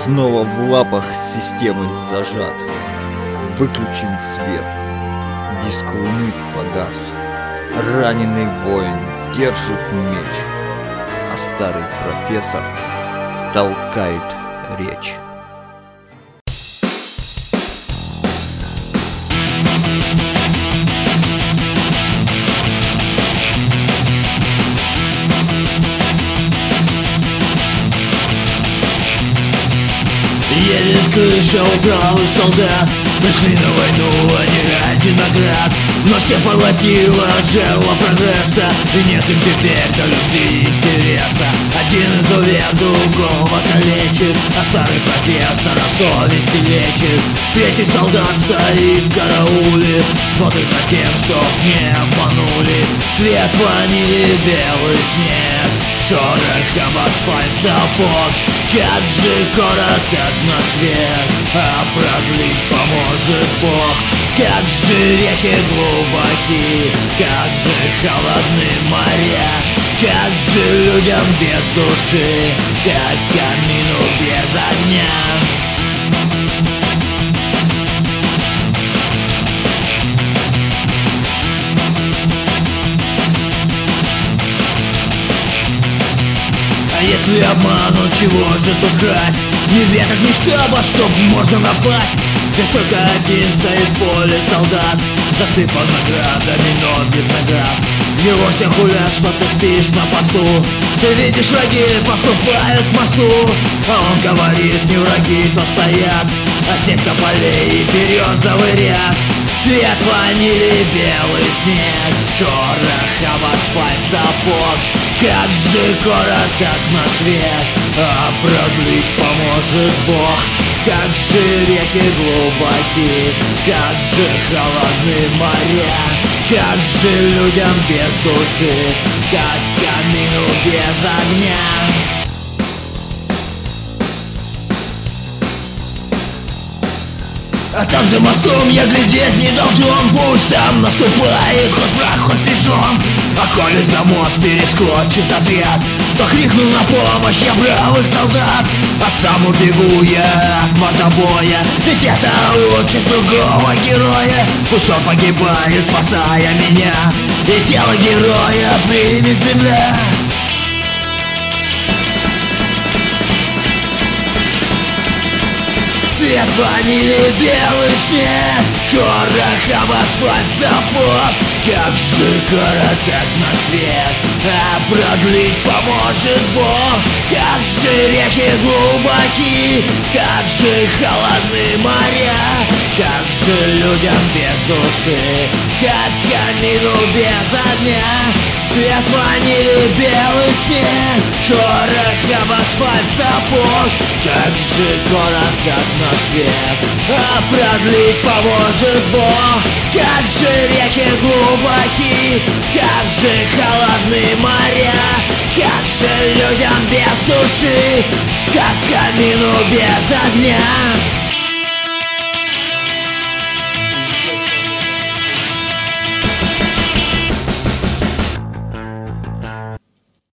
снова в лапах системы зажат. Выключен свет, диск луны погас. Раненый воин держит меч, а старый профессор толкает речь. Едет крыша у правых солдат. Пришли на войну, они ради наград. Но всех поглотила жерло прогресса, и нет им теперь до любви интереса. Один изувер другого калечит, а старый профессор о совести лечит. Третий солдат стоит в карауле, смотрит за тем, чтоб не обманули. Цвет ванили, белый снег, шорох об асфальт сапог. Как же короток наш век, а продлить поможет Бог. Как же реки глубоки, как же холодны моря. Как же людям без души, как камину без огня. А если обманут, чего же тут красть? Ни веток, ни штаба, чтоб можно напасть. Здесь только один стоит в поле солдат, засыпан наградами, но без наград. Его все хулят, что ты спишь на посту. Ты видишь, враги поступают к мосту, а он говорит, не враги, то стоят, а 7 тополей и березовый ряд. Цвет ванили, белый снег, шорох об асфальт сапог. Как же короток наш век, а продлить поможет Бог. Как же реки глубоки, как же холодны моря. Как же людям без души, как камину без огня. А там за мостом я глядеть не должен. Пусть там наступает хоть враг, хоть пижон. А коли за мост перескочит отряд, то крикну на помощь я бравых солдат. А сам убегу я от мордобоя, ведь это участь другого героя. Пусть он погибает, спасая меня, и тело героя примет земля. Цвет ванили, белый снег, шорох об асфальт сапог. Как же короток наш век, а продлить поможет Бог. Как же реки глубоки, как же холодны моря. Как же людям без души, как камину без огня. Цвет ванили, белый снег, шорох об асфальт сапог. Как же короток наш век, а продлить поможет Бог. Как же реки глубоки, как же холодны моря. Как же людям без души, как камину без огня.